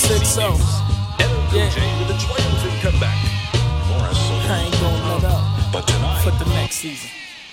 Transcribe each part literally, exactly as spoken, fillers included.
said so. Yeah. With a triumphant comeback. I ain't gonna let up. But tonight, for the next season.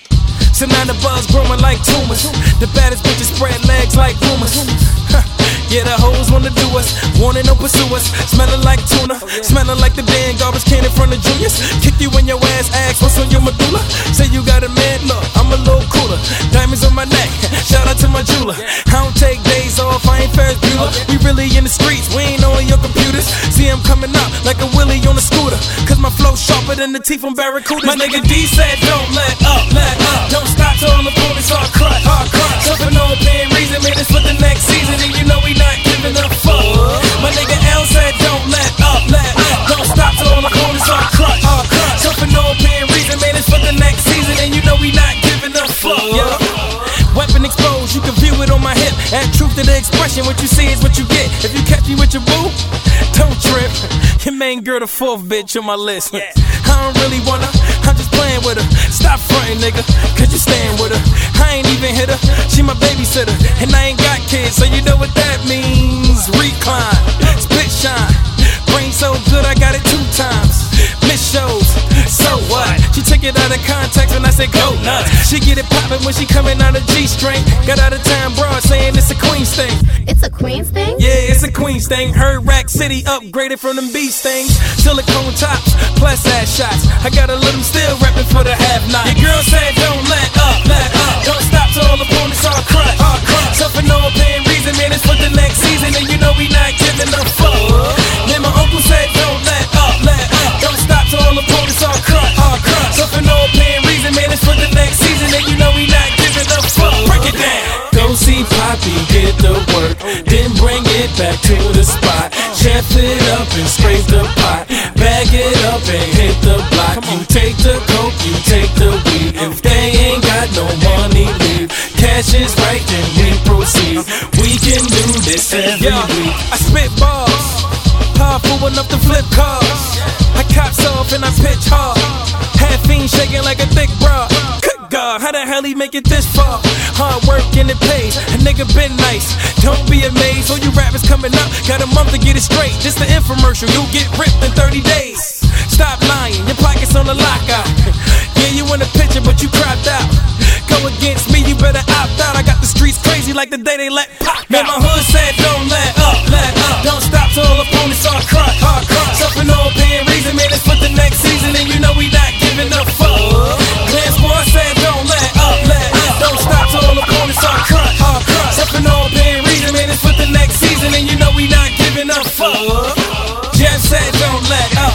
So now the buzz growing like tumors. The baddest bitches spread legs like rumors. Yeah, the hoes wanna do us, wanna no pursue us. Smelling like tuna, smelling like the damn garbage can in front of juniors. Kick you in your ass, ask what's on your medulla. Say you got a man, look, I'm a little cooler. Diamonds on my neck, shout out to my jeweler. I don't take days off, I ain't Ferris Bueller. We really in the streets, we ain't on your computers. See I'm coming up like a Willie on a scooter. Cause my flow sharper than the teeth from Barracudas. My nigga D said don't let up, let up. Don't stop till all the opponents are crushed, hard crushed. So for no apparent reason, man, it's for the next season. And you know we not giving a fuck. My nigga L said don't let up, let up. Don't stop till all the opponents are crushed, hard crushed. So for no apparent reason, man, it's for the next season. And you know we not giving a fuck, yo. Weapon exposed, you can view it on my hip. Add truth to the expression, what you see is what you get. If you catch me with your boo, don't trip. Your main girl the fourth bitch on my list. I don't really wanna, I'm just playing with her. Stop frontin', nigga, cause you stayin' with her. I ain't even hit her, she my babysitter. And I ain't got kids, so you know what that means. Recline, spit shine. Brain so good, I got it two times. Miss shows, so what? She took it out of context when I said go nuts. She get it poppin' when she comin' out of G-string. Got out of town broad saying it's a Queens thing. It's a Queens thing? Yeah, it's a Queens thing. Heard Rack City upgraded from them beast things. Silicone tops, plus ass shots. I gotta let them still rapping for the half night. Your girl said don't let up, let up. Don't stop till all opponents are crushed, are crushed. So for no apparent reason, man, it's for the next season. And you know we not giving a fuck. Then my uncle said don't let up, let up. Don't stop till all opponents are crushed, are crushed. So for no apparent reason, man, it's for the next season. And you know we not giving a fuck. Break it down. Go see Poppy get the work, then bring it back to the spot. Chef it up and scrape the pot. Bag it up and hit the block. You take the coke, you take the weed. If they ain't got no money, leave. Cash is right, then we proceed. We can do this every Yo, week. I spit balls, powerful enough to flip cars. I cops off and I pitch hard. Half fiend shaking like a thick bra. Good God, how the hell he make it this far? Hard work and it pays, a nigga been nice. Don't be amazed, all you rappers coming up got a month to get it straight. This the infomercial, you'll get ripped in thirty days. Stop lying, your pockets on the lockout. Yeah, you in the picture, but you cropped out. Go against me, you better opt out. I got the streets crazy like the day they let pop. Man, my hood said don't let up, let up. Don't stop till all opponents are crushed, hard crushed. So for no apparent reason, man, it's for the next season. And you know we not giving a fuck. Lance Boy said don't let up, let up. Don't stop till all opponents are crushed, hard crushed. So for no apparent reason, man, it's for the next season. And you know we not giving a fuck. Jeff said don't let up.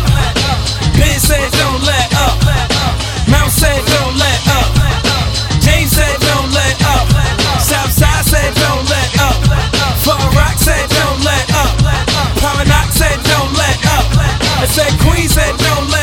Ben said don't let up. Mount said don't let up. James said don't let up. Southside said don't let up. Far Rock said don't let up. Power Knock said don't let up. I said Queen said don't let up.